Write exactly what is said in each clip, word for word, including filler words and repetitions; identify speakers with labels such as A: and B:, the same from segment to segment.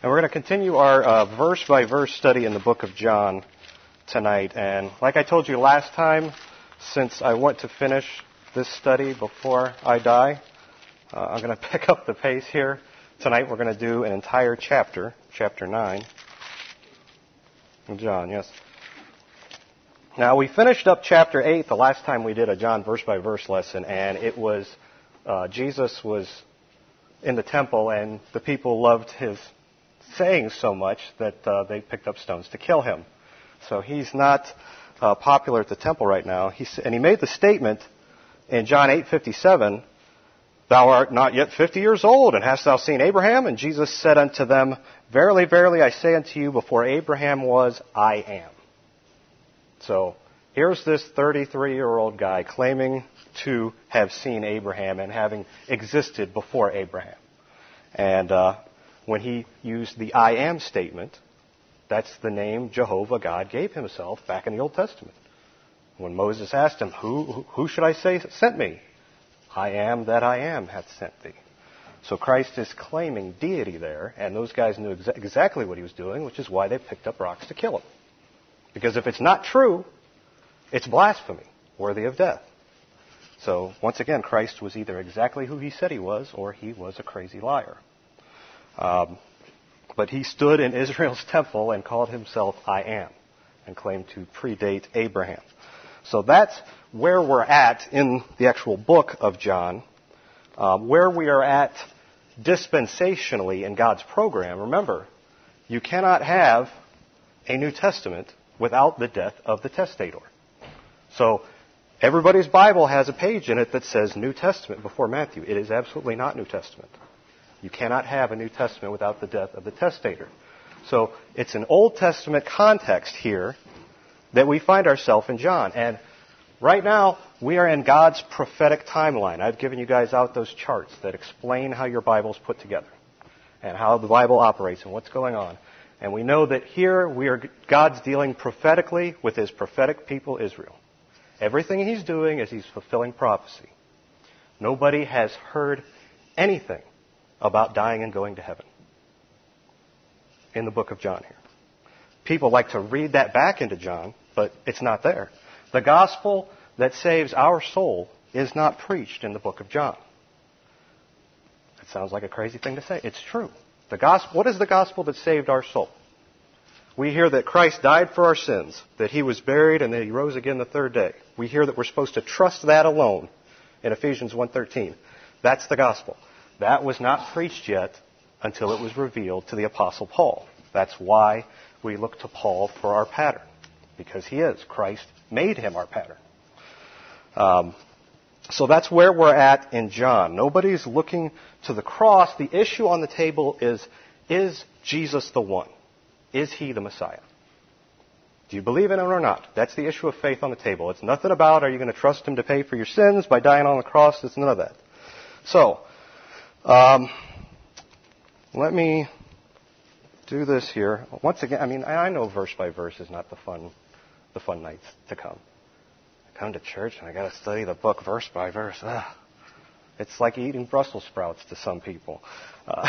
A: And we're going to continue our uh, verse-by-verse study in the book of John tonight. And like I told you last time, since I want to finish this study before I die, uh, I'm going to pick up the pace here. Tonight we're going to do an entire chapter, chapter nine. John, yes. Now, we finished up chapter eight the last time we did a John verse-by-verse lesson, and it was uh, Jesus was in the temple, and the people loved his sayings so much that uh, they picked up stones to kill him. So he's not uh, popular at the temple right now. He, and he made the statement in John eight fifty-seven, "Thou art not yet fifty years old, and hast thou seen Abraham?" And Jesus said unto them, "Verily, verily, I say unto you, before Abraham was, I am." So here's this thirty-three-year-old guy claiming to have seen Abraham and having existed before Abraham. And uh, when he used the I am statement, that's the name Jehovah God gave himself back in the Old Testament. When Moses asked him, who, who should I say sent me? I am that I am hath sent thee. So Christ is claiming deity there, and those guys knew exa- exactly what he was doing, which is why they picked up rocks to kill him. Because if it's not true, it's blasphemy, worthy of death. So once again, Christ was either exactly who he said he was, or he was a crazy liar. Um, but he stood in Israel's temple and called himself I am, and claimed to predate Abraham. So that's where we're at in the actual book of John. Um, where we are at dispensationally in God's program. Remember, you cannot have a New Testament without the death of the testator. So everybody's Bible has a page in it that says New Testament before Matthew. It is absolutely not New Testament. You cannot have a New Testament without the death of the testator. So it's an Old Testament context here that we find ourselves in John. And right now, we are in God's prophetic timeline. I've given you guys out those charts that explain how your Bible's put together and how the Bible operates and what's going on. And we know that here we are God's dealing prophetically with his prophetic people, Israel. Everything he's doing is he's fulfilling prophecy. Nobody has heard anything about dying and going to heaven in the book of John here. People like to read that back into John, but it's not there. The gospel that saves our soul is not preached in the book of John. It sounds like a crazy thing to say. It's true. The gospel, what is the gospel that saved our soul? We hear that Christ died for our sins, that he was buried, and that he rose again the third day. We hear that we're supposed to trust that alone in Ephesians one thirteen. That's the gospel. That was not preached yet until it was revealed to the Apostle Paul. That's why we look to Paul for our pattern, because he is. Christ made him our pattern. Um, so that's where we're at in John. Nobody's looking to the cross. The issue on the table is, is Jesus the one? Is he the Messiah? Do you believe in him or not? That's the issue of faith on the table. It's nothing about, are you going to trust him to pay for your sins by dying on the cross? It's none of that. So, um, let me do this here. Once again, I mean, I know verse by verse is not the fun, the fun nights to come. I come to church and I got to study the book verse by verse. Ugh. It's like eating Brussels sprouts to some people. Uh,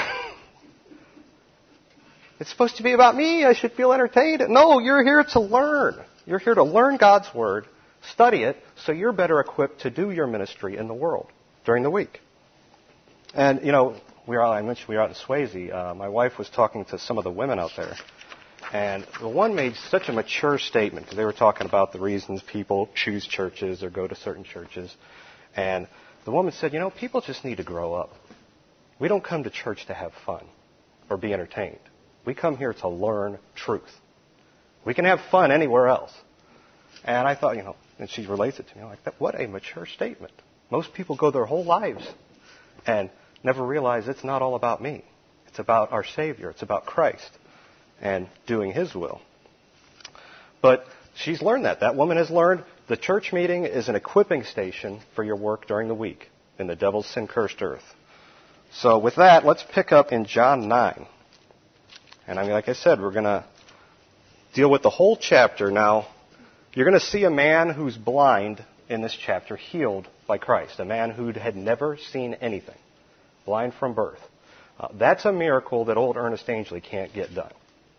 A: it's supposed to be about me. I should feel entertained. No, you're here to learn. You're here to learn God's Word, study it, so you're better equipped to do your ministry in the world during the week. And, you know, we are, I mentioned we were out in Swayze. Uh, my wife was talking to some of the women out there. And the one made such a mature statement, because they were talking about the reasons people choose churches or go to certain churches. And the woman said, you know, people just need to grow up. We don't come to church to have fun or be entertained. We come here to learn truth. We can have fun anywhere else. And I thought, you know, and she relates it to me, I'm like, what a mature statement. Most people go their whole lives and never realize it's not all about me. It's about our Savior. It's about Christ and doing his will. But she's learned that. That woman has learned the church meeting is an equipping station for your work during the week in the devil's sin-cursed earth. So with that, let's pick up in John nine. And I mean, like I said, we're going to deal with the whole chapter. Now, you're going to see a man who's blind in this chapter healed by Christ, a man who had never seen anything, blind from birth. Uh, that's a miracle that old Ernest Angley can't get done.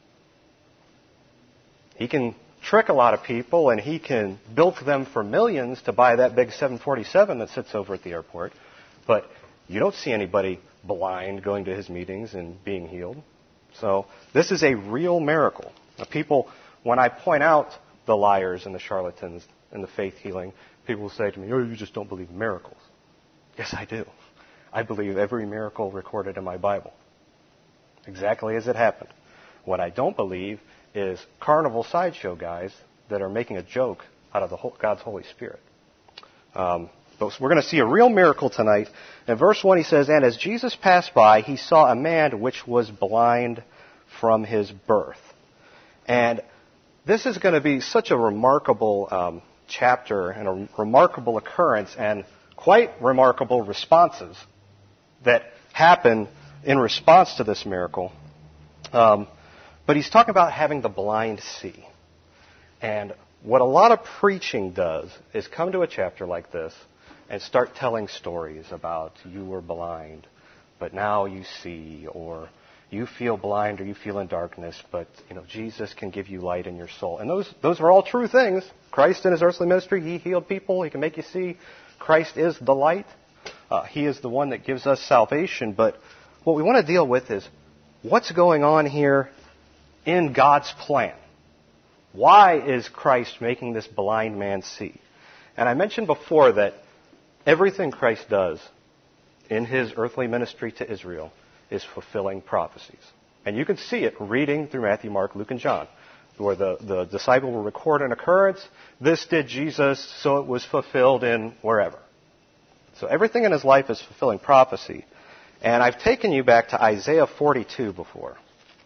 A: He can trick a lot of people, and he can bilk them for millions to buy that big seven forty-seven that sits over at the airport. But you don't see anybody blind going to his meetings and being healed. So this is a real miracle. Now, people, when I point out the liars and the charlatans and the faith healing, people will say to me, "Oh, you just don't believe in miracles." Yes, I do. I believe every miracle recorded in my Bible, exactly as it happened. What I don't believe is carnival sideshow guys that are making a joke out of the whole, God's Holy Spirit. Um, but we're going to see a real miracle tonight. In verse one he says, "And as Jesus passed by, he saw a man which was blind from his birth." And this is going to be such a remarkable um, chapter and a remarkable occurrence and quite remarkable responses that happen in response to this miracle. Um, but he's talking about having the blind see. And what a lot of preaching does is come to a chapter like this and start telling stories about you were blind, but now you see, or you feel blind or you feel in darkness, but you know Jesus can give you light in your soul. And those those are all true things. Christ in his earthly ministry, he healed people. He can make you see. Christ is the light. Uh, he is the one that gives us salvation. But what we want to deal with is what's going on here in God's plan. Why is Christ making this blind man see? And I mentioned before that everything Christ does in his earthly ministry to Israel is fulfilling prophecies. And you can see it reading through Matthew, Mark, Luke, and John, where the, the disciple will record an occurrence. This did Jesus, so it was fulfilled in wherever. So everything in his life is fulfilling prophecy. And I've taken you back to Isaiah forty-two before.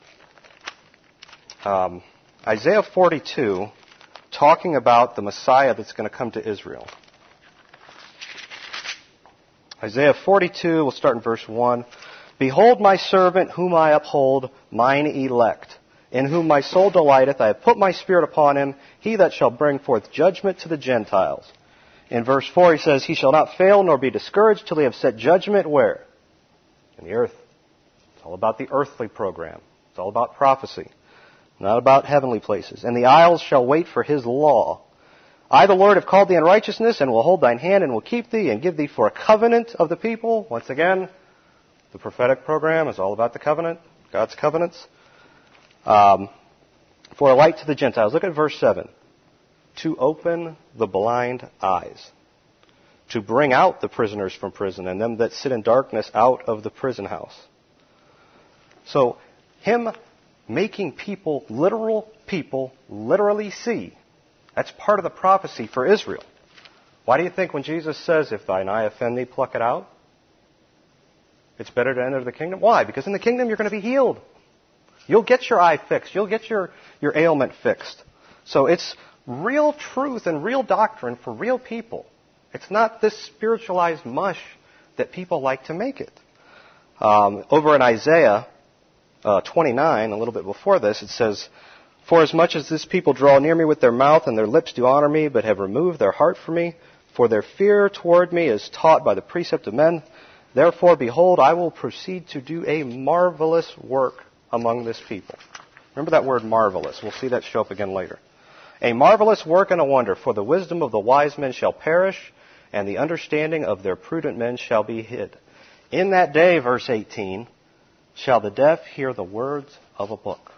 A: Um, Isaiah forty-two, talking about the Messiah that's going to come to Israel. Isaiah forty-two, we'll start in verse one. "Behold my servant whom I uphold, mine elect, in whom my soul delighteth. I have put my spirit upon him, he that shall bring forth judgment to the Gentiles." In verse four he says, "He shall not fail nor be discouraged till he have set judgment" where? In the earth. It's all about the earthly program. It's all about prophecy, not about heavenly places. "And the isles shall wait for his law. I, the Lord, have called thee in righteousness, and will hold thine hand, and will keep thee, and give thee for a covenant of the people." Once again, the prophetic program is all about the covenant, God's covenants. Um, "for a light to the Gentiles." Look at verse seven. "To open the blind eyes, to bring out the prisoners from prison, and them that sit in darkness out of the prison house." So, him making people, literal people, literally see. That's part of the prophecy for Israel. Why do you think when Jesus says, "If thine eye offend thee, pluck it out"? It's better to enter the kingdom. Why? Because in the kingdom you're going to be healed. You'll get your eye fixed. You'll get your, your ailment fixed. So it's real truth and real doctrine for real people. It's not this spiritualized mush that people like to make it. Um, over in Isaiah uh, twenty-nine, a little bit before this, it says, "For as much as this people draw near me with their mouth, and their lips do honor me, but have removed their heart from me, for their fear toward me is taught by the precept of men. Therefore, behold, I will proceed to do a marvelous work among this people." Remember that word marvelous. We'll see that show up again later. "A marvelous work and a wonder, for the wisdom of the wise men shall perish, and the understanding of their prudent men shall be hid. In that day," verse eighteen, "shall the deaf hear the words of a book."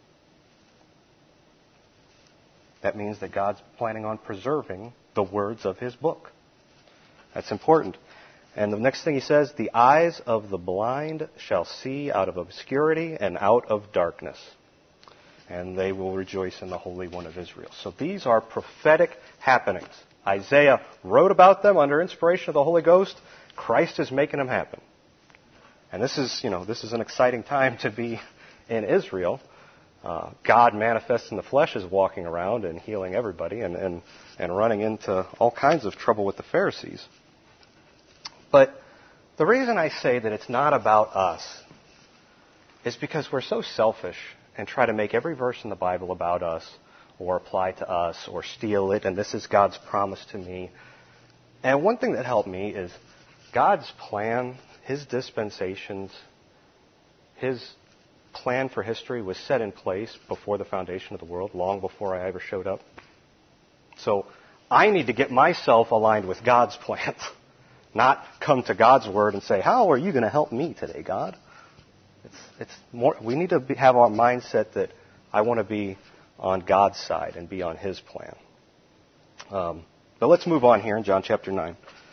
A: That means that God's planning on preserving the words of his book. That's important. And the next thing he says, "The eyes of the blind shall see out of obscurity and out of darkness, and they will rejoice in the Holy One of Israel." So these are prophetic happenings. Isaiah wrote about them under inspiration of the Holy Ghost. Christ is making them happen. And this is, you know, this is an exciting time to be in Israel. Uh, God manifest in the flesh is walking around and healing everybody and, and, and running into all kinds of trouble with the Pharisees. But the reason I say that it's not about us is because we're so selfish and try to make every verse in the Bible about us or apply to us or steal it, and this is God's promise to me. And one thing that helped me is God's plan, his dispensations, His plan for history was set in place before the foundation of the world, long before I ever showed up. So I need to get myself aligned with God's plans, not come to God's word and say, how are you going to help me today, God? It's, it's more, we need to be, have our mindset that I want to be on God's side and be on His plan. Um, but let's move on here in John chapter nine.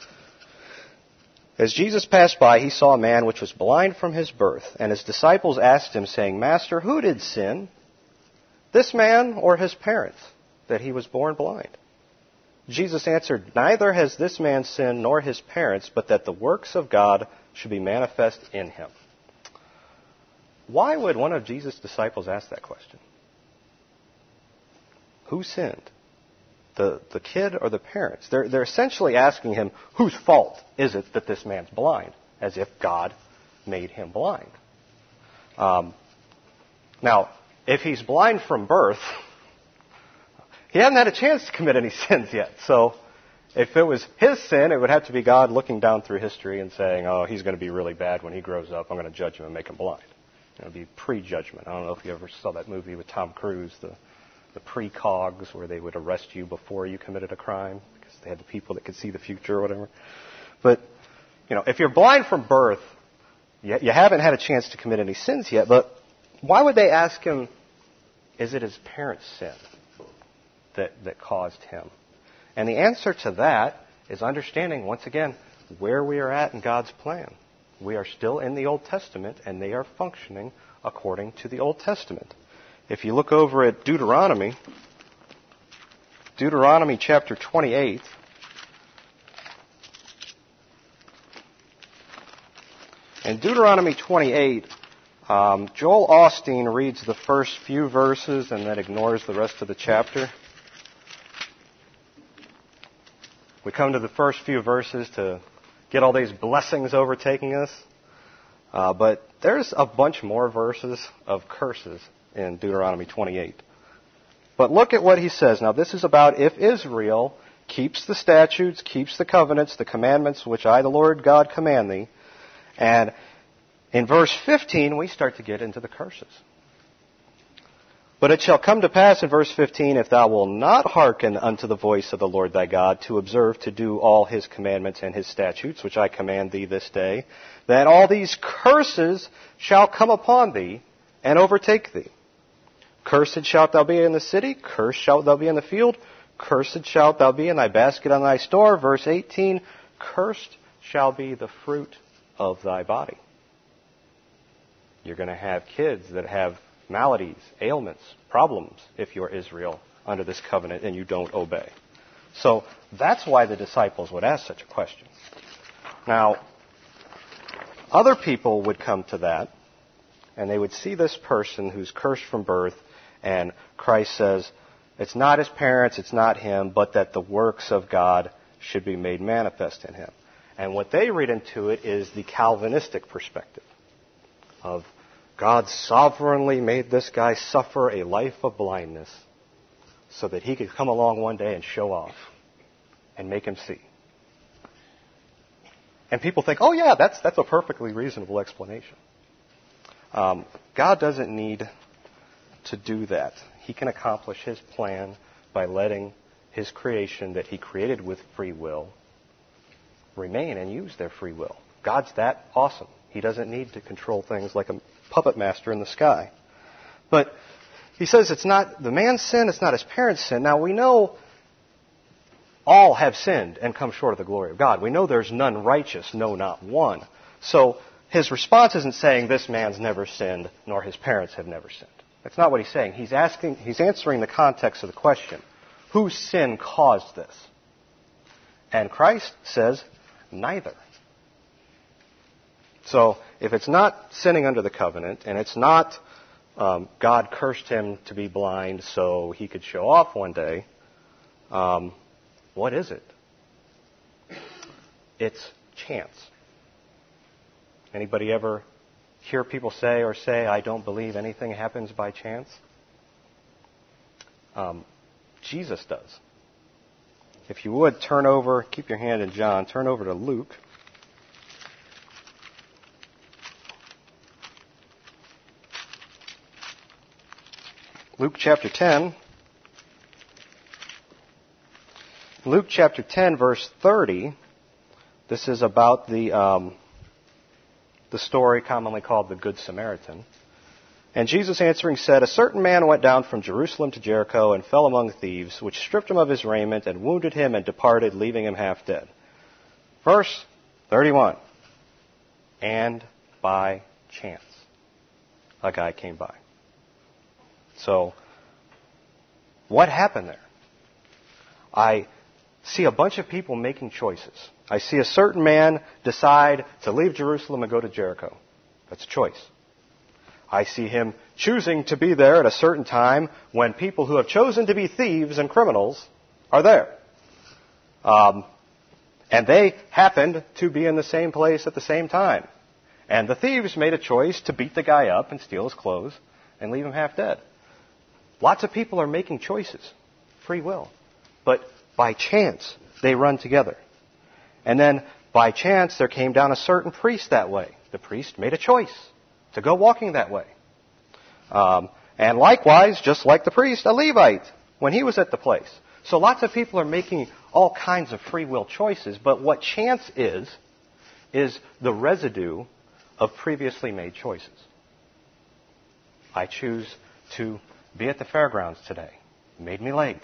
A: As Jesus passed by, he saw a man which was blind from his birth, and his disciples asked him, saying, Master, who did sin, this man or his parents, that he was born blind? Jesus answered, Neither has this man sinned nor his parents, but that the works of God should be manifest in him. Why would one of Jesus' disciples ask that question? Who sinned? The, the kid or the parents? They're, they're essentially asking him, whose fault is it that this man's blind? As if God made him blind. Um, now, if he's blind from birth, he hasn't had a chance to commit any sins yet. So if it was his sin, it would have to be God looking down through history and saying, oh, he's going to be really bad when he grows up. I'm going to judge him and make him blind. It would be pre-judgment. I don't know if you ever saw that movie with Tom Cruise, the, the pre-cogs, where they would arrest you before you committed a crime because they had the people that could see the future or whatever. But, you know, if you're blind from birth, you, you haven't had a chance to commit any sins yet, but why would they ask him, is it his parents' sin that, that caused him? And the answer to that is understanding, once again, where we are at in God's plan. We are still in the Old Testament, and they are functioning according to the Old Testament. If you look over at Deuteronomy, Deuteronomy chapter twenty-eight, in Deuteronomy twenty-eight, um, Joel Osteen reads the first few verses and then ignores the rest of the chapter. We come to the first few verses to get all these blessings overtaking us. Uh, but there's a bunch more verses of curses in Deuteronomy twenty-eight. But look at what he says. Now, this is about if Israel keeps the statutes, keeps the covenants, the commandments which I, the Lord God, command thee. And in verse fifteen, we start to get into the curses. But it shall come to pass in verse fifteen, if thou wilt not hearken unto the voice of the Lord thy God, to observe to do all his commandments and his statutes, which I command thee this day, that all these curses shall come upon thee and overtake thee. Cursed shalt thou be in the city, cursed shalt thou be in the field, cursed shalt thou be in thy basket on thy store. Verse eighteen, cursed shall be the fruit of thy body. You're going to have kids that have maladies, ailments, problems, if you're Israel under this covenant and you don't obey. So that's why the disciples would ask such a question. Now, other people would come to that, and they would see this person who's cursed from birth, and Christ says, it's not his parents, it's not him, but that the works of God should be made manifest in him. And what they read into it is the Calvinistic perspective of God sovereignly made this guy suffer a life of blindness so that he could come along one day and show off and make him see. And people think, oh yeah, that's that's a perfectly reasonable explanation. Um, God doesn't need to do that. He can accomplish his plan by letting his creation that he created with free will remain and use their free will. God's that awesome. He doesn't need to control things like a puppet master in the sky. But he says it's not the man's sin, it's not his parents' sin. Now we know all have sinned and come short of the glory of God. We know there's none righteous, no, not one. So his response isn't saying this man's never sinned, nor his parents have never sinned. That's not what he's saying. He's asking, he's answering the context of the question. Whose sin caused this? And Christ says, neither. So if it's not sinning under the covenant, and it's not um, God cursed him to be blind so he could show off one day, um, what is it? It's chance. Anybody ever hear people say or say, I don't believe anything happens by chance? Um, Jesus does. If you would, turn over, keep your hand in John, turn over to Luke. Luke chapter ten. Luke chapter ten, verse thirty. This is about the um, the story commonly called the Good Samaritan. And Jesus answering said, "A certain man went down from Jerusalem to Jericho and fell among thieves, which stripped him of his raiment and wounded him and departed, leaving him half dead." Verse thirty-one. And by chance, a guy came by. So, what happened there? I see a bunch of people making choices. I see a certain man decide to leave Jerusalem and go to Jericho. That's a choice. I see him choosing to be there at a certain time when people who have chosen to be thieves and criminals are there. Um, and they happened to be in the same place at the same time. And the thieves made a choice to beat the guy up and steal his clothes and leave him half dead. Lots of people are making choices, free will. But by chance, they run together. And then, by chance, there came down a certain priest that way. The priest made a choice to go walking that way. Um, and likewise, just like the priest, a Levite, when he was at the place. So lots of people are making all kinds of free will choices, but what chance is, is the residue of previously made choices. I choose to be at the fairgrounds today. It made me late.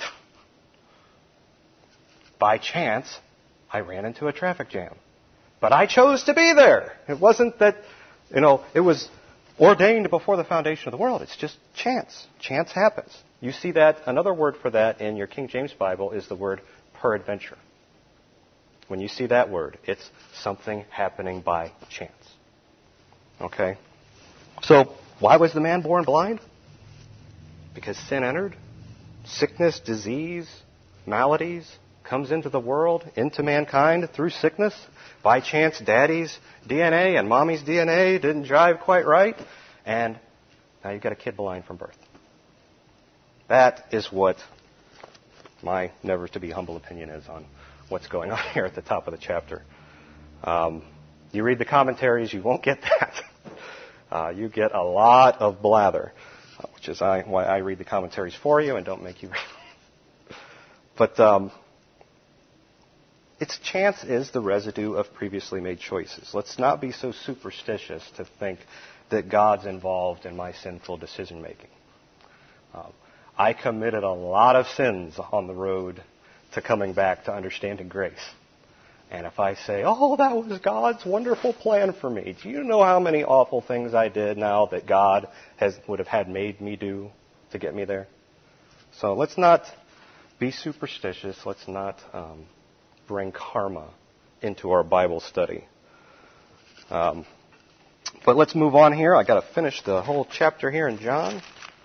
A: By chance, I ran into a traffic jam. But I chose to be there. It wasn't that, you know, it was ordained before the foundation of the world. It's just chance. Chance happens. You see that, another word for that in your King James Bible is the word peradventure. When you see that word, it's something happening by chance. Okay? So, why was the man born blind? Because sin entered. Sickness, disease, maladies comes into the world, into mankind through sickness. By chance, daddy's D N A and mommy's D N A didn't jive quite right. And now you've got a kid blind from birth. That is what my never-to-be humble opinion is on what's going on here at the top of the chapter. Um, you read the commentaries, you won't get that. Uh, you get a lot of blather, uh, which is I, why I read the commentaries for you and don't make you read. But um, its chance is the residue of previously made choices. Let's not be so superstitious to think that God's involved in my sinful decision-making. Um, I committed a lot of sins on the road to coming back to understanding grace. And if I say, oh, that was God's wonderful plan for me, do you know how many awful things I did now that God has would have had made me do to get me there? So let's not be superstitious. Let's not um, bring karma into our Bible study. Um, but let's move on here. I've got to finish the whole chapter here in John.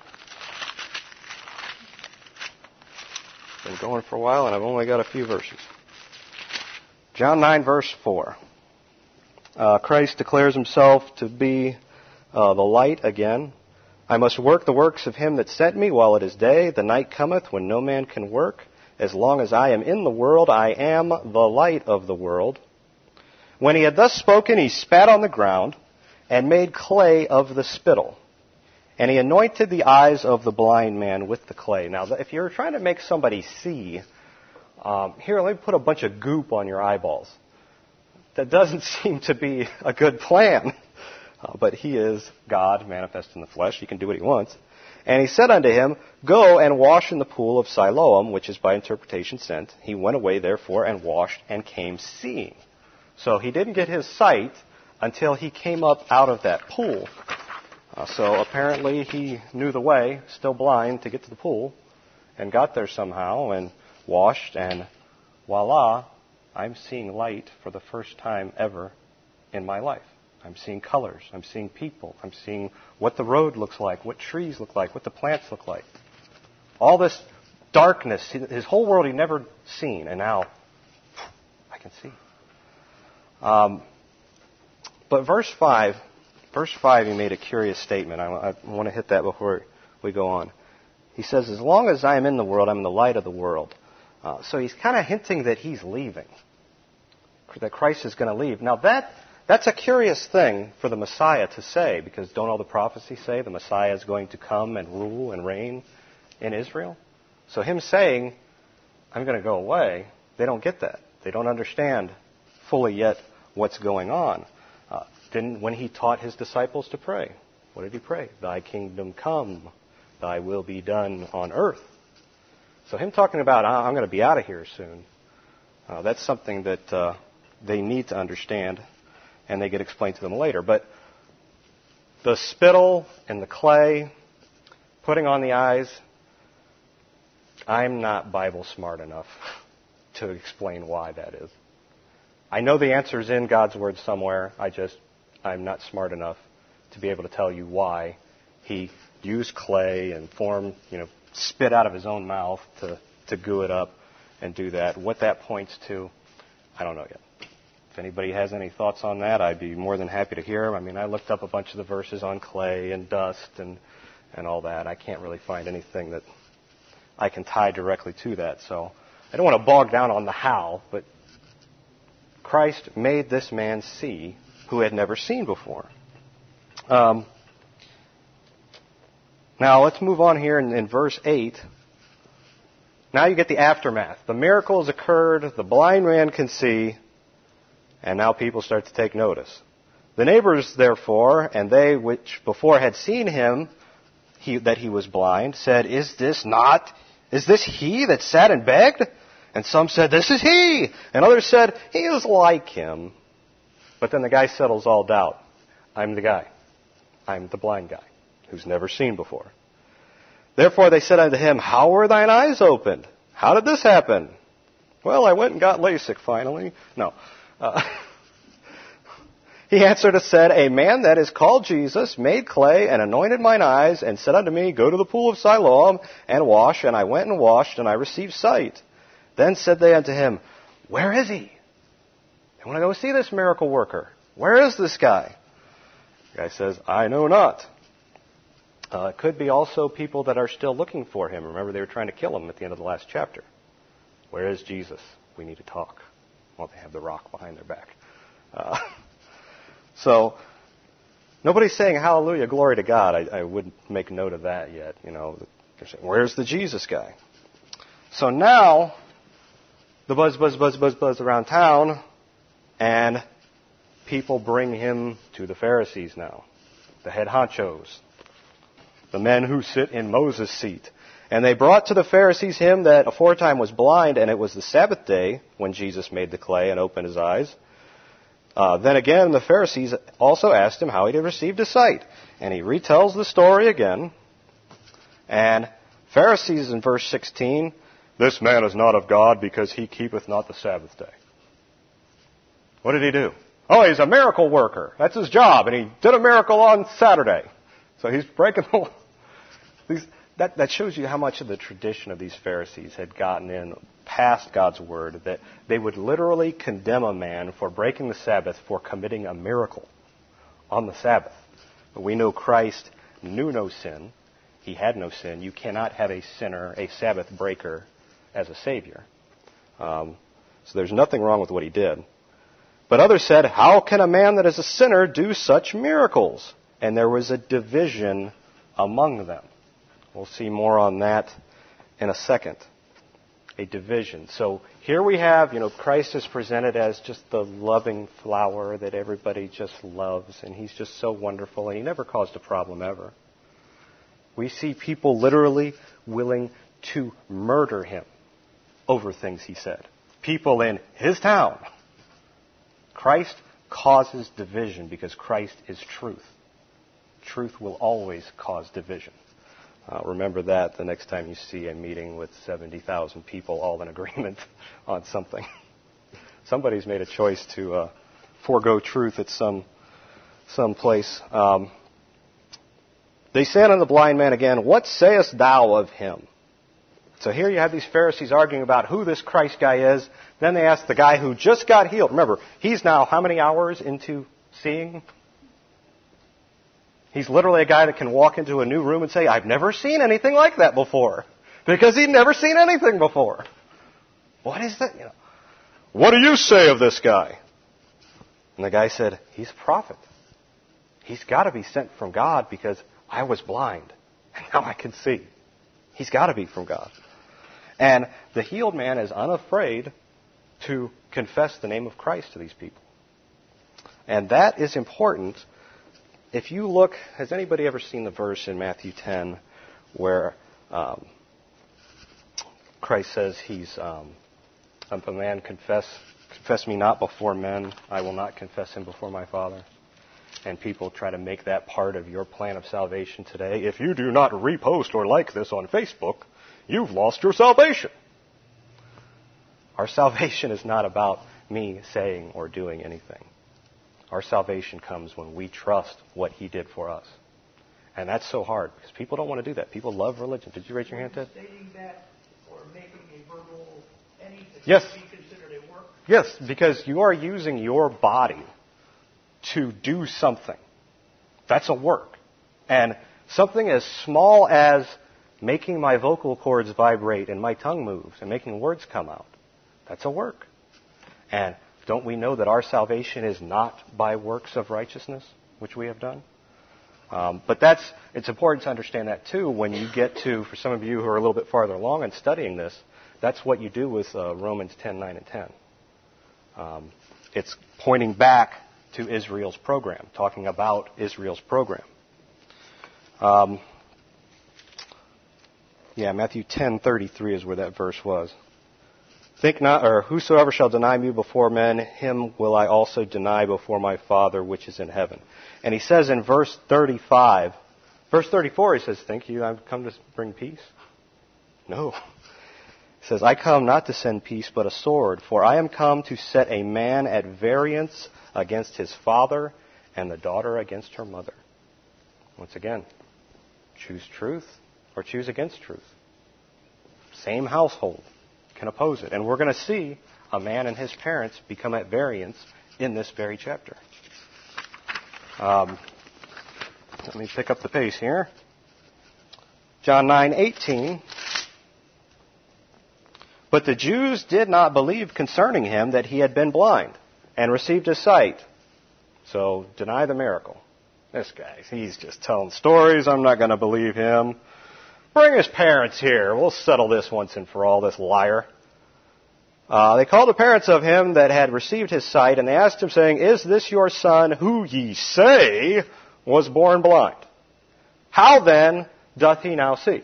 A: Been going for a while, and I've only got a few verses. John nine, verse four. Uh, Christ declares himself to be uh, the light again. I must work the works of him that sent me while it is day. The night cometh when no man can work. As long as I am in the world, I am the light of the world. When he had thus spoken, he spat on the ground and made clay of the spittle. And he anointed the eyes of the blind man with the clay. Now, if you're trying to make somebody see, um, here, let me put a bunch of goop on your eyeballs. That doesn't seem to be a good plan. Uh, but he is God manifest in the flesh. He can do what he wants. And he said unto him, Go and wash in the pool of Siloam, which is by interpretation sent. He went away, therefore, and washed and came seeing. So he didn't get his sight until he came up out of that pool. Uh, so apparently he knew the way, still blind, to get to the pool, and got there somehow and washed, and voila, I'm seeing light for the first time ever in my life. I'm seeing colors. I'm seeing people. I'm seeing what the road looks like, what trees look like, what the plants look like. All this darkness, his whole world he'd never seen, and now I can see. Um, but verse five, verse five, he made a curious statement. I, I want to hit that before we go on. He says, as long as I am in the world, I'm the light of the world. Uh, so he's kind of hinting that he's leaving, that Christ is going to leave. Now that That's a curious thing for the Messiah to say, because don't all the prophecies say the Messiah is going to come and rule and reign in Israel? So him saying, I'm going to go away, they don't get that. They don't understand fully yet what's going on. Uh, didn't when he taught his disciples to pray, what did he pray? Thy kingdom come, thy will be done on earth. So him talking about, I'm going to be out of here soon, uh, that's something that uh, they need to understand, and they get explained to them later. But the spittle and the clay, putting on the eyes, I'm not Bible smart enough to explain why that is. I know the answer is in God's Word somewhere. I just, I'm not smart enough to be able to tell you why he used clay and formed, you know, spit out of his own mouth to, to goo it up and do that. What that points to, I don't know yet. If anybody has any thoughts on that, I'd be more than happy to hear them. I mean, I looked up a bunch of the verses on clay and dust and, and all that. I can't really find anything that I can tie directly to that. So I don't want to bog down on the how, but Christ made this man see who had never seen before. Um, now let's move on here in, in verse eight. Now you get the aftermath. The miracle has occurred, the blind man can see, and now people start to take notice. The neighbors, therefore, and they which before had seen him, he, that he was blind, said, Is this not, is this he that sat and begged? And some said, This is he. And others said, He is like him. But then the guy settles all doubt. I'm the guy. I'm the blind guy who's never seen before. Therefore they said unto him, How were thine eyes opened? How did this happen? Well, I went and got LASIK finally. No. Uh, he answered and said, A man that is called Jesus made clay and anointed mine eyes and said unto me, Go to the pool of Siloam and wash. And I went and washed and I received sight. Then said they unto him, Where is he? They want to go see this miracle worker. Where is this guy? The guy says, I know not. Uh, it could be also people that are still looking for him. Remember, they were trying to kill him at the end of the last chapter. Where is Jesus? We need to talk. Well, they have the rock behind their back. Uh, so, nobody's saying hallelujah, glory to God. I, I wouldn't make note of that yet. You know, they're saying, where's the Jesus guy? So now, the buzz, buzz, buzz, buzz, buzz around town, and people bring him to the Pharisees now, the head honchos, the men who sit in Moses' seat. And they brought to the Pharisees him that aforetime was blind, and it was the Sabbath day when Jesus made the clay and opened his eyes. Uh, then again, the Pharisees also asked him how he had received his sight. And he retells the story again. And Pharisees in verse sixteen, This man is not of God because he keepeth not the Sabbath day. What did he do? Oh, he's a miracle worker. That's his job. And he did a miracle on Saturday. So he's breaking the law. These, that, that shows you how much of the tradition of these Pharisees had gotten in past God's word, that they would literally condemn a man for breaking the Sabbath for committing a miracle on the Sabbath. But we know Christ knew no sin. He had no sin. You cannot have a sinner, a Sabbath breaker, as a Savior. Um, so there's nothing wrong with what he did. But others said, How can a man that is a sinner do such miracles? And there was a division among them. We'll see more on that in a second. A division. So here we have, you know, Christ is presented as just the loving flower that everybody just loves, and he's just so wonderful, and he never caused a problem ever. We see people literally willing to murder him over things he said. People in his town. Christ causes division because Christ is truth. Truth will always cause division. Uh, remember that the next time you see a meeting with seventy thousand people all in agreement on something. Somebody's made a choice to uh, forego truth at some some place. Um, they said unto the blind man again, What sayest thou of him? So here you have these Pharisees arguing about who this Christ guy is. Then they ask the guy who just got healed. Remember, he's now how many hours into seeing? He's literally a guy that can walk into a new room and say, I've never seen anything like that before. Because he'd never seen anything before. What is that? You know, what do you say of this guy? And the guy said, he's a prophet. He's got to be sent from God because I was blind and now I can see. He's got to be from God. And the healed man is unafraid to confess the name of Christ to these people. And that is important. If you look, has anybody ever seen the verse in Matthew ten where um, Christ says he's, um, if a man confess, confess me not before men, I will not confess him before my Father. And people try to make that part of your plan of salvation today. If you do not repost or like this on Facebook, you've lost your salvation. Our salvation is not about me saying or doing anything. Our salvation comes when we trust what he did for us. And that's so hard because people don't want to do that. People love religion. Did you raise your hand, Ted?
B: Stating that or making a verbal anything
A: yes.
B: be considered a work?
A: Yes, because you are using your body to do something. That's a work. And something as small as making my vocal cords vibrate and my tongue moves and making words come out, that's a work. And don't we know that our salvation is not by works of righteousness, which we have done? Um, but that's it's important to understand that, too, when you get to, for some of you who are a little bit farther along in studying this, that's what you do with uh, Romans ten, nine, and ten. Um, it's pointing back to Israel's program, talking about Israel's program. Um, yeah, Matthew ten thirty-three is where that verse was. Think not, or whosoever shall deny me before men, him will I also deny before my Father which is in heaven. And he says in verse thirty-five, verse thirty-four, he says, think you I've come to bring peace? No. He says, I come not to send peace, but a sword, for I am come to set a man at variance against his father, and the daughter against her mother. Once again, choose truth or choose against truth. Same household can oppose it. And we're going to see a man and his parents become at variance in this very chapter. Um, let me pick up the pace here. John nine eighteen. But the Jews did not believe concerning him that he had been blind and received his sight. So deny the miracle. This guy, he's just telling stories. I'm not going to believe him. Bring his parents here. We'll settle this once and for all, this liar. Uh, they called the parents of him that had received his sight, and they asked him, saying, Is this your son, who ye say was born blind? How then doth he now see?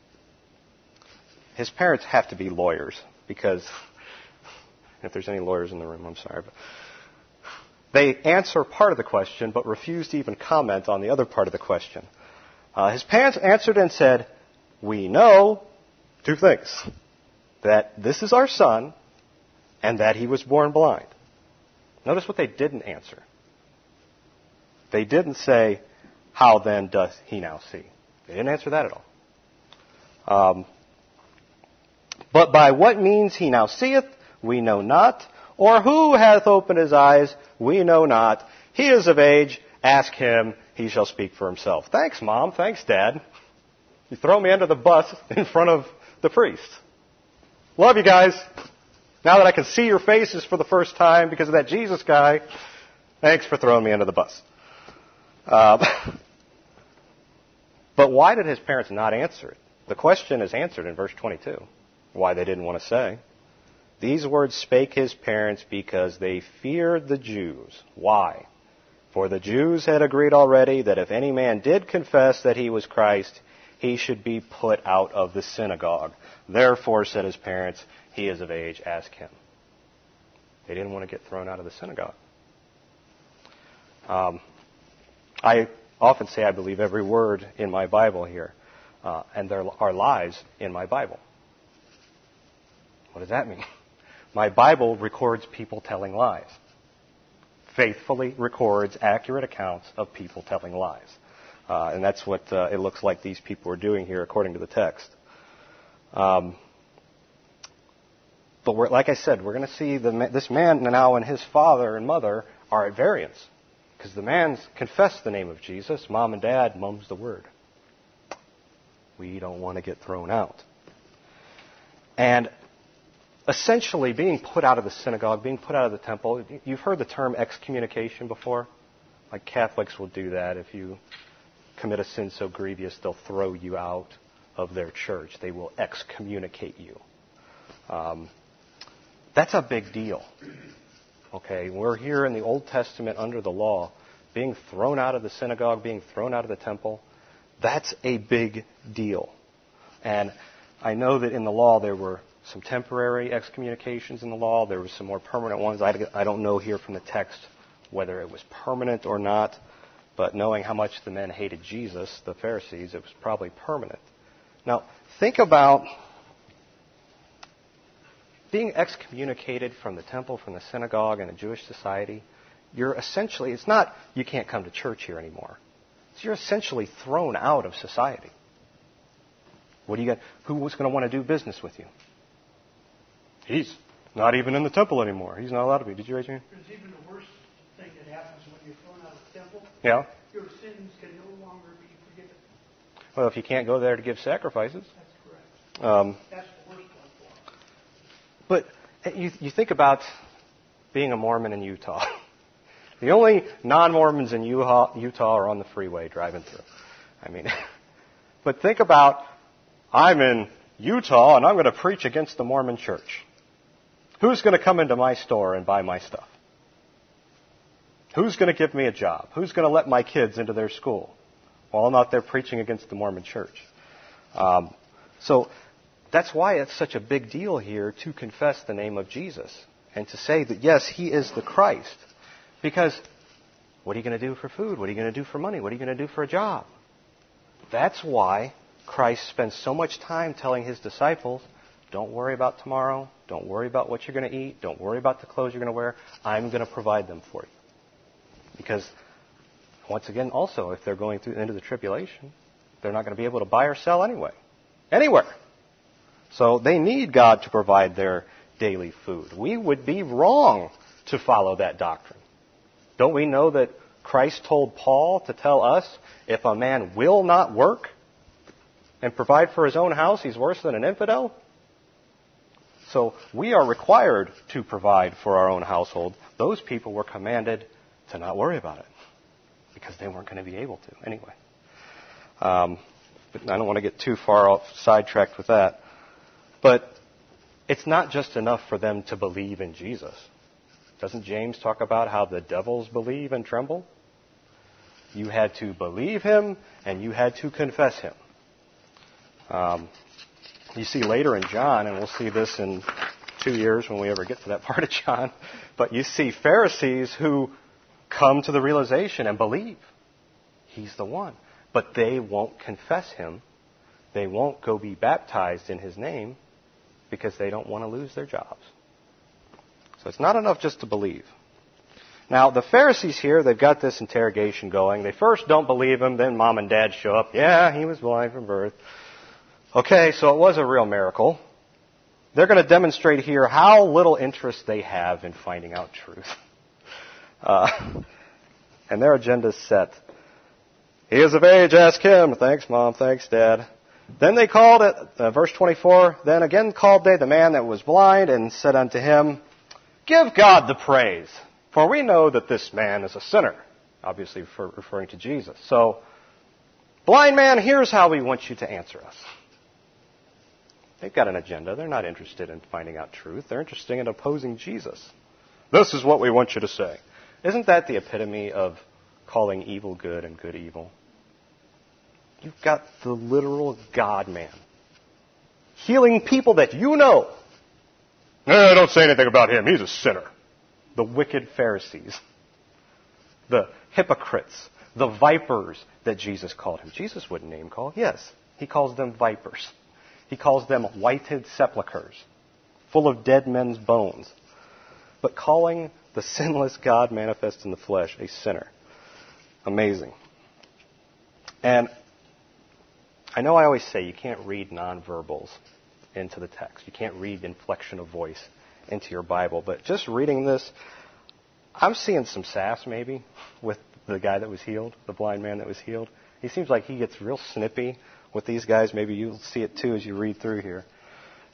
A: His parents have to be lawyers, because if there's any lawyers in the room, I'm sorry. But they answer part of the question, but refuse to even comment on the other part of the question. Uh, his parents answered and said, We know two things. That this is our son, and that he was born blind. Notice what they didn't answer. They didn't say, How then doth he now see? They didn't answer that at all. Um, but by what means he now seeth, we know not. Or who hath opened his eyes, we know not. He is of age, ask him, he shall speak for himself. Thanks, Mom. Thanks, Dad. You throw me under the bus in front of the priest. Love you guys. Now that I can see your faces for the first time because of that Jesus guy, thanks for throwing me under the bus. Uh, but why did his parents not answer it? The question is answered in verse twenty-two. Why they didn't want to say. These words spake his parents because they feared the Jews. Why? For the Jews had agreed already that if any man did confess that he was Christ, he should be put out of the synagogue. Therefore, said his parents, he is of age, ask him. They didn't want to get thrown out of the synagogue. Um, I often say I believe every word in my Bible here, uh, and there are lies in my Bible. What does that mean? My Bible records people telling lies. Faithfully records accurate accounts of people telling lies. Uh, and that's what uh, it looks like these people are doing here according to the text. Um, but we're, like I said, we're going to see the, this man now and his father and mother are at variance. Because the man's confessed the name of Jesus. Mom and dad mum's the word. We don't want to get thrown out. And essentially being put out of the synagogue, being put out of the temple. You've heard the term excommunication before? Like Catholics will do that. If you commit a sin so grievous, they'll throw you out of their church. They will excommunicate you. Um, that's a big deal. Okay, we're here in the Old Testament under the law, being thrown out of the synagogue, being thrown out of the temple. That's a big deal. And I know that in the law there were some temporary excommunications in the law. There were some more permanent ones. I, I don't know here from the text whether it was permanent or not, but knowing how much the men hated Jesus, the Pharisees, it was probably permanent. Now, think about being excommunicated from the temple, from the synagogue in a Jewish society. You're essentially, it's not you can't come to church here anymore. It's you're essentially thrown out of society. What do you got? Who's going to want to do business with you? He's not even in the temple anymore. He's not allowed to be. Did you raise your hand?
B: There's even a worse thing that happens when you're thrown out of the temple.
A: Yeah.
B: Your sins can no longer be forgiven.
A: Well, if you can't go there to give sacrifices.
B: That's correct.
A: Um,
B: That's the worst one for them.
A: But you, you think about being a Mormon in Utah. The only non-Mormons in Utah, Utah are on the freeway driving through. I mean, but think about, I'm in Utah and I'm going to preach against the Mormon church. Who's going to come into my store and buy my stuff? Who's going to give me a job? Who's going to let my kids into their school? Well, I'm out there preaching against the Mormon church. Um, so that's why it's such a big deal here to confess the name of Jesus and to say that, yes, he is the Christ. Because what are you going to do for food? What are you going to do for money? What are you going to do for a job? That's why Christ spends so much time telling his disciples, don't worry about tomorrow. Don't worry about what you're going to eat. Don't worry about the clothes you're going to wear. I'm going to provide them for you. Because, once again, also, if they're going through into the tribulation, they're not going to be able to buy or sell anyway. Anywhere. So they need God to provide their daily food. We would be wrong to follow that doctrine. Don't we know that Christ told Paul to tell us, if a man will not work and provide for his own house, he's worse than an infidel? So we are required to provide for our own household. Those people were commanded to not worry about it because they weren't going to be able to anyway. Um, but I don't want to get too far off, sidetracked with that. But it's not just enough for them to believe in Jesus. Doesn't James talk about how the devils believe and tremble? You had to believe him and you had to confess him. Um, you see later in John, and we'll see this in two years when we ever get to that part of John, but you see Pharisees who come to the realization and believe he's the one. But they won't confess him. They won't go be baptized in his name because they don't want to lose their jobs. So it's not enough just to believe. Now, the Pharisees here, they've got this interrogation going. They first don't believe him, then mom and dad show up. Yeah, he was blind from birth. Okay, so it was a real miracle. They're going to demonstrate here how little interest they have in finding out truth. Uh, and their agenda's set. He is of age, ask him. Thanks, Mom. Thanks, Dad. Then they called it, uh, verse twenty-four, then again called they the man that was blind and said unto him, give God the praise, for we know that this man is a sinner. Obviously for, referring to Jesus. So, blind man, here's how we want you to answer us. They've got an agenda. They're not interested in finding out truth. They're interested in opposing Jesus. This is what we want you to say. Isn't that the epitome of calling evil good and good evil? You've got the literal God-man healing people that you know. No, don't say anything about him. He's a sinner. The wicked Pharisees. The hypocrites. The vipers that Jesus called him. Jesus wouldn't name call. Yes, he calls them vipers. He calls them whited sepulchres, full of dead men's bones. But calling the sinless God manifest in the flesh a sinner. Amazing. And I know I always say you can't read nonverbals into the text. You can't read inflection of voice into your Bible. But just reading this, I'm seeing some sass maybe with the guy that was healed, the blind man that was healed. He seems like he gets real snippy with these guys. Maybe you'll see it too as you read through here.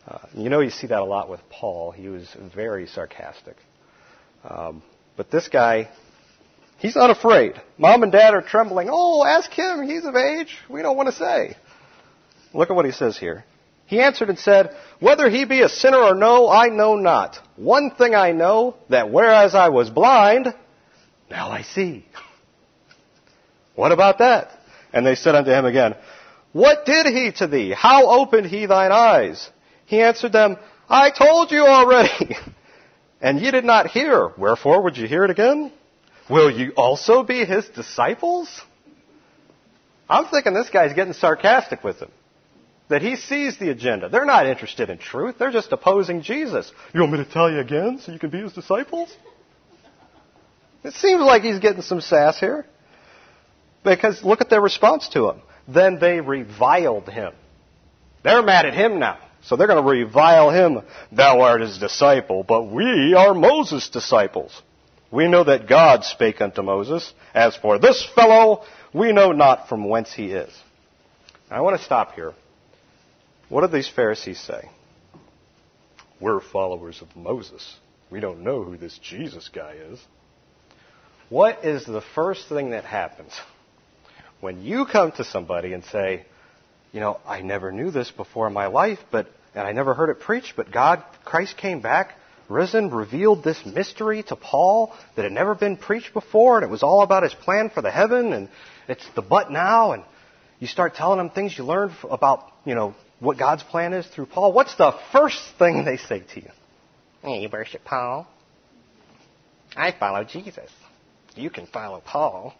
A: Uh, you know, you see that a lot with Paul. He was very sarcastic. Um, but this guy, he's not afraid. Mom and Dad are trembling. Oh, ask him. He's of age. We don't want to say. Look at what he says here. He answered and said, whether he be a sinner or no, I know not. One thing I know, that whereas I was blind, now I see. What about that? And they said unto him again, what did he to thee? How opened he thine eyes? He answered them, I told you already, and ye did not hear. Wherefore would you hear it again? Will you also be his disciples? I'm thinking this guy's getting sarcastic with them. That he sees the agenda. They're not interested in truth. They're just opposing Jesus. You want me to tell you again so you can be his disciples? It seems like he's getting some sass here. Because look at their response to him. Then they reviled him. They're mad at him now. So they're going to revile him. Thou art his disciple, but we are Moses' disciples. We know that God spake unto Moses. As for this fellow, we know not from whence he is. Now, I want to stop here. What did these Pharisees say? We're followers of Moses. We don't know who this Jesus guy is. What is the first thing that happens when you come to somebody and say, you know, I never knew this before in my life, but and I never heard it preached, but God, Christ came back, risen, revealed this mystery to Paul that had never been preached before, and it was all about his plan for the heaven, and it's the but now, and you start telling them things you learned about, you know, what God's plan is through Paul. What's the first thing they say to you? Hey, you worship Paul. I follow Jesus. You can follow Paul.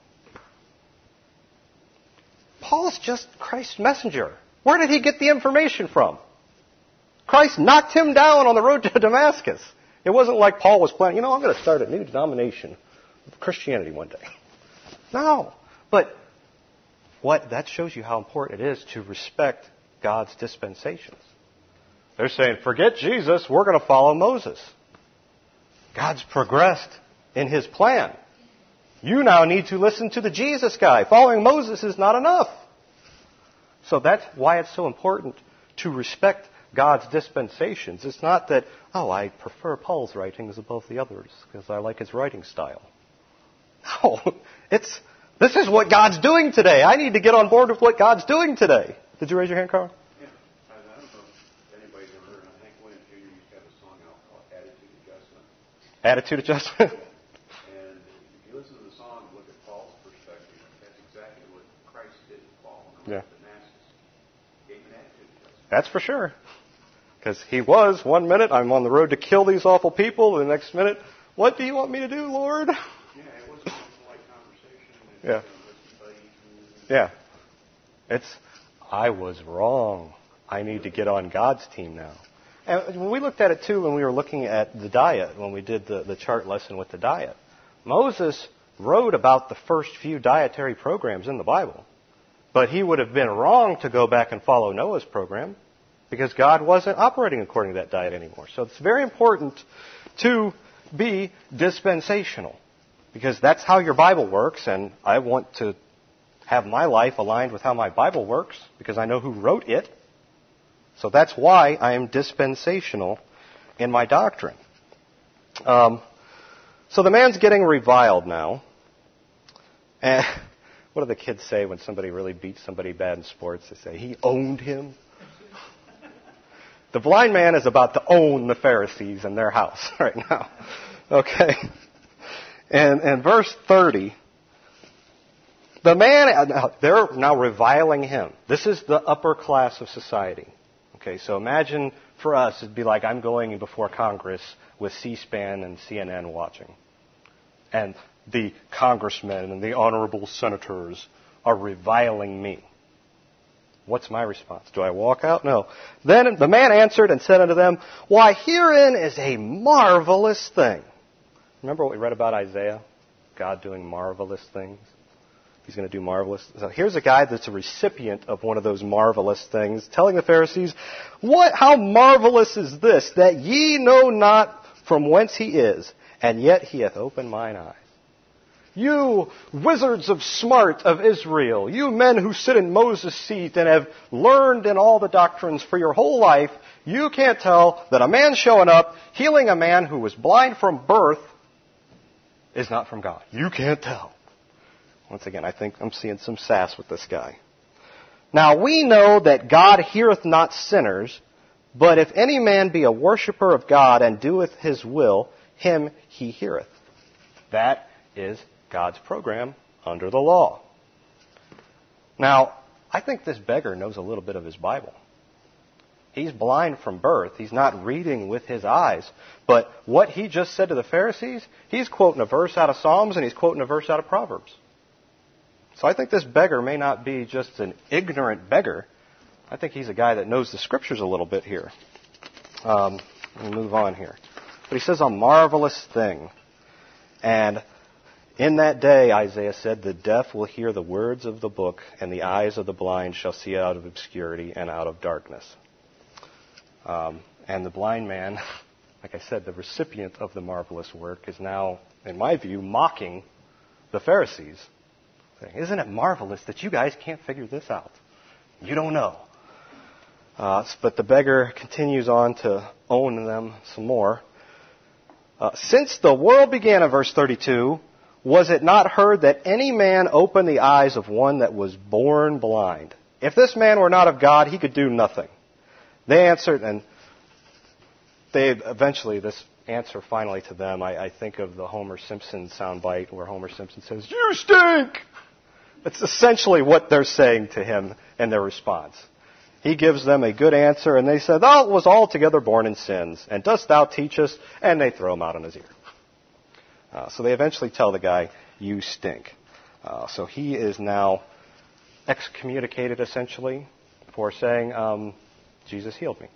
A: Paul's just Christ's messenger. Where did he get the information from? Christ knocked him down on the road to Damascus. It wasn't like Paul was planning, you know, I'm going to start a new denomination of Christianity one day. No. But what that shows you how important it is to respect God's dispensations. They're saying, forget Jesus, we're going to follow Moses. God's progressed in his plan. You now need to listen to the Jesus guy. Following Moses is not enough. So that's why it's so important to respect God's dispensations. It's not that, oh, I prefer Paul's writings above the others because I like his writing style. No, it's, this is what God's doing today. I need to get on board with what God's doing today. Did you raise your hand, Carl?
C: Yeah. I don't know if anybody's ever heard. I think William Junior used to have a song out called Attitude Adjustment.
A: Attitude Adjustment?
C: And if you listen to the song and look at Paul's perspective, that's exactly what Christ did to Paul. And yeah. Damascus gave an attitude adjustment.
A: That's for sure. Because he was, one minute, I'm on the road to kill these awful people. The next minute, what do you want me to do, Lord?
C: Yeah, it wasn't like conversation.
A: Yeah. Yeah. It's, I was wrong. I need to get on God's team now. And when we looked at it, too, when we were looking at the diet, when we did the, the chart lesson with the diet, Moses wrote about the first few dietary programs in the Bible. But he would have been wrong to go back and follow Noah's program because God wasn't operating according to that diet anymore. So it's very important to be dispensational because that's how your Bible works, and I want to have my life aligned with how my Bible works because I know who wrote it. So that's why I am dispensational in my doctrine. Um, so the man's getting reviled now. And what do the kids say when somebody really beats somebody bad in sports? They say, he owned him. The blind man is about to own the Pharisees in their house right now. Okay. And, and verse thirty, the man, they're now reviling him. This is the upper class of society. Okay, so imagine for us, it'd be like I'm going before Congress with C-SPAN and C N N watching. And the congressmen and the honorable senators are reviling me. What's my response? Do I walk out? No. Then the man answered and said unto them, why, herein is a marvelous thing. Remember what we read about Isaiah? God doing marvelous things. He's going to do marvelous. So here's a guy that's a recipient of one of those marvelous things, telling the Pharisees, "What? How marvelous is this, that ye know not from whence he is, and yet he hath opened mine eyes." You wizards of smart of Israel, you men who sit in Moses' seat and have learned in all the doctrines for your whole life, you can't tell that a man showing up, healing a man who was blind from birth, is not from God. You can't tell. Once again, I think I'm seeing some sass with this guy. Now we know that God heareth not sinners, but if any man be a worshipper of God and doeth his will, him he heareth. That is God's program under the law. Now, I think this beggar knows a little bit of his Bible. He's blind from birth. He's not reading with his eyes. But what he just said to the Pharisees, he's quoting a verse out of Psalms and he's quoting a verse out of Proverbs. So I think this beggar may not be just an ignorant beggar. I think he's a guy that knows the Scriptures a little bit here. Um, let me move on here. But he says a marvelous thing. And in that day, Isaiah said, the deaf will hear the words of the book, and the eyes of the blind shall see out of obscurity and out of darkness. Um, and the blind man, like I said, the recipient of the marvelous work, is now, in my view, mocking the Pharisees. Saying, isn't it marvelous that you guys can't figure this out? You don't know. Uh, but the beggar continues on to own them some more. Uh, Since the world began, in verse thirty-two, was it not heard that any man opened the eyes of one that was born blind? If this man were not of God, he could do nothing. They answered, and they eventually, this answer finally to them, I, I think of the Homer Simpson soundbite where Homer Simpson says, you stink! It's essentially what they're saying to him in their response. He gives them a good answer, and they said, thou was altogether born in sins, and dost thou teach us? And they throw him out on his ear. Uh, so they eventually tell the guy, you stink. Uh, so he is now excommunicated, essentially, for saying, um, Jesus healed me.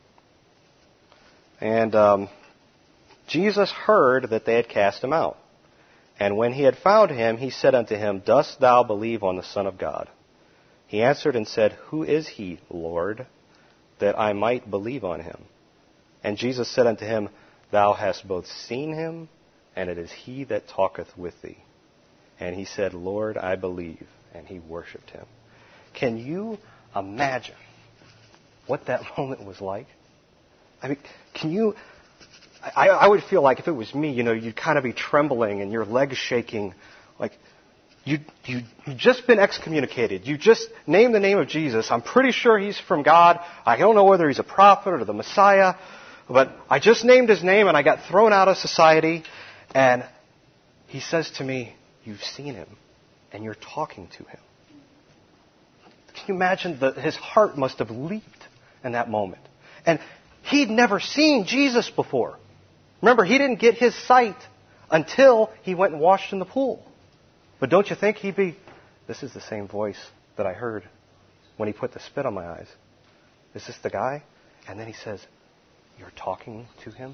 A: And um, Jesus heard that they had cast him out. And when he had found him, he said unto him, dost thou believe on the Son of God? He answered and said, who is he, Lord, that I might believe on him? And Jesus said unto him, thou hast both seen him, and it is he that talketh with thee. And he said, Lord, I believe. And he worshipped him. Can you imagine what that moment was like? I mean, can you... I, I would feel like if it was me, you know, you'd kind of be trembling and your legs shaking. Like, you, you, you've just been excommunicated. You just named the name of Jesus. I'm pretty sure he's from God. I don't know whether he's a prophet or the Messiah. But I just named his name and I got thrown out of society. And he says to me, you've seen him and you're talking to him. Can you imagine that his heart must have leaped in that moment? And he'd never seen Jesus before. Remember, he didn't get his sight until he went and washed in the pool. But don't you think he'd be, this is the same voice that I heard when he put the spit on my eyes. Is this the guy? And then he says, you're talking to him?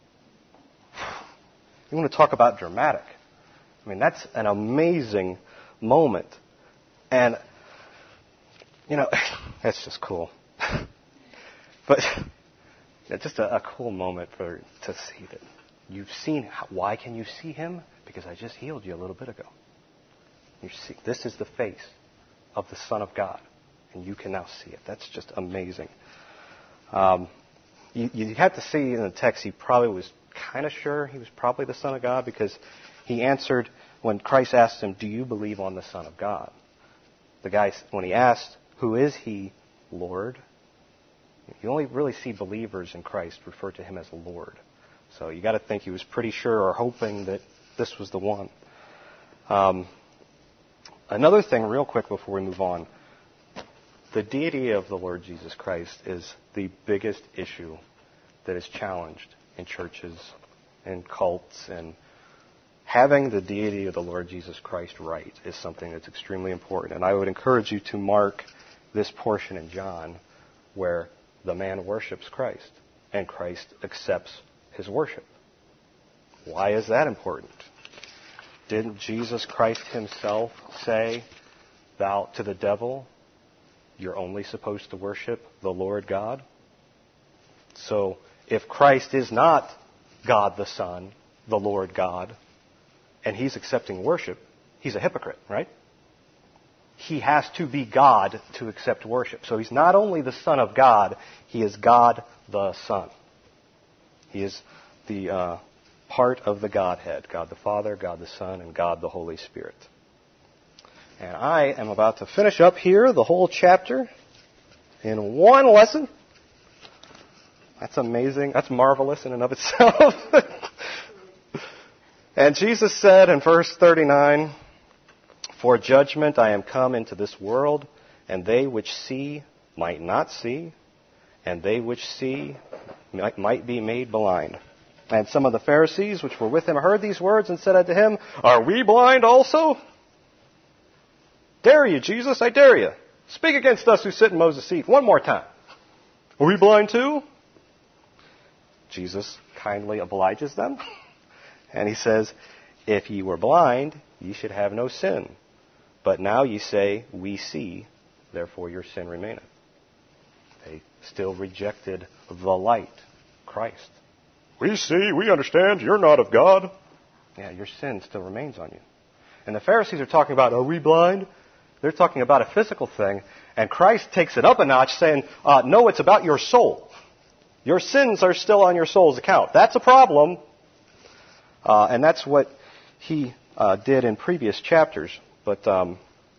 A: You want to talk about dramatic. I mean, that's an amazing moment. And, you know, that's just cool. But yeah, just a, a cool moment for to see that you've seen. Why can you see him? Because I just healed you a little bit ago. You see, this is the face of the Son of God, and you can now see it. That's just amazing. Um, you, you have to see in the text, he probably was kind of sure he was probably the Son of God, because he answered when Christ asked him, do you believe on the Son of God? The guy, when he asked, who is he, Lord? You only really see believers in Christ refer to him as Lord. So you got to think he was pretty sure or hoping that this was the one. Um, another thing, real quick before we move on. The deity of the Lord Jesus Christ is the biggest issue that is challenged in churches and cults. And having the deity of the Lord Jesus Christ right is something that's extremely important. And I would encourage you to mark this portion in John where the man worships Christ, and Christ accepts his worship. Why is that important? Didn't Jesus Christ himself say, thou to the devil, you're only supposed to worship the Lord God? So, if Christ is not God the Son, the Lord God, and he's accepting worship, he's a hypocrite, right? He has to be God to accept worship. So he's not only the Son of God, he is God the Son. He is the uh, part of the Godhead, God the Father, God the Son, and God the Holy Spirit. And I am about to finish up here the whole chapter in one lesson. That's amazing. That's marvelous in and of itself. And Jesus said in verse thirty-nine, "For judgment I am come into this world, and they which see might not see, and they which see might, might be made blind." And some of the Pharisees which were with him heard these words and said unto him, "Are we blind also? Dare you, Jesus, I dare you. Speak against us who sit in Moses' seat one more time. Are we blind too?" Jesus kindly obliges them. And he says, "If ye were blind, ye should have no sin. But now ye say, we see, therefore your sin remaineth." They still rejected the light, Christ. "We see, we understand, you're not of God." Yeah, your sin still remains on you. And the Pharisees are talking about, are we blind? They're talking about a physical thing. And Christ takes it up a notch saying, uh, no, it's about your soul. Your sins are still on your soul's account. That's a problem. Uh, and that's what he uh, did in previous chapters. But um,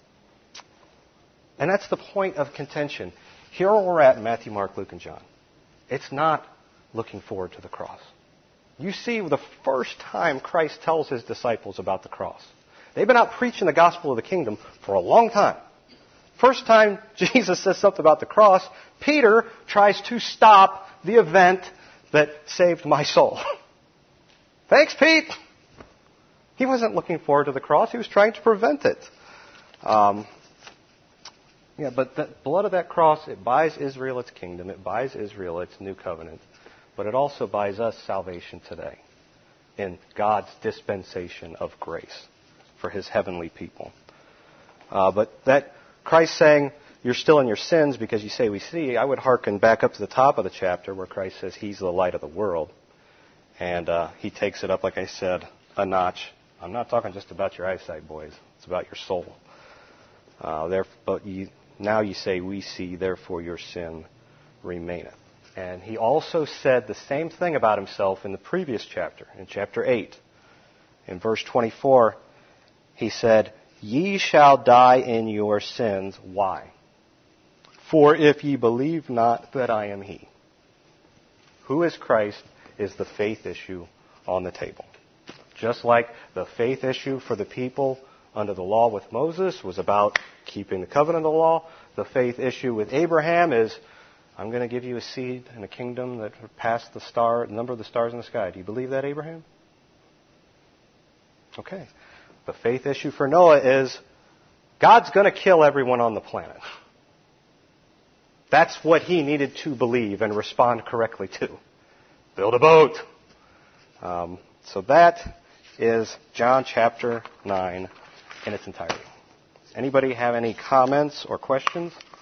A: and that's the point of contention. Here we're at in Matthew, Mark, Luke, and John. It's not looking forward to the cross. You see the first time Christ tells his disciples about the cross. They've been out preaching the gospel of the kingdom for a long time. First time Jesus says something about the cross, Peter tries to stop the event that saved my soul. Thanks, Pete. He wasn't looking forward to the cross. He was trying to prevent it. Um, yeah, but the blood of that cross, it buys Israel its kingdom. It buys Israel its new covenant. But it also buys us salvation today in God's dispensation of grace for his heavenly people. Uh, but that Christ saying, you're still in your sins because you say we see, I would hearken back up to the top of the chapter where Christ says he's the light of the world. And uh, he takes it up, like I said, a notch. I'm not talking just about your eyesight, boys. It's about your soul. Uh, there, but you, now you say, we see, therefore your sin remaineth. And he also said the same thing about himself in the previous chapter, in chapter eight. In verse twenty-four, he said, "Ye shall die in your sins." Why? "For if ye believe not that I am he." Who is Christ is the faith issue on the table. Just like the faith issue for the people under the law with Moses was about keeping the covenant of the law, the faith issue with Abraham is, I'm going to give you a seed and a kingdom that would pass the star, the number of the stars in the sky. Do you believe that, Abraham? Okay. The faith issue for Noah is, God's going to kill everyone on the planet. That's what he needed to believe and respond correctly to. Build a boat. Um, so that is John chapter nine in its entirety. Anybody have any comments or questions?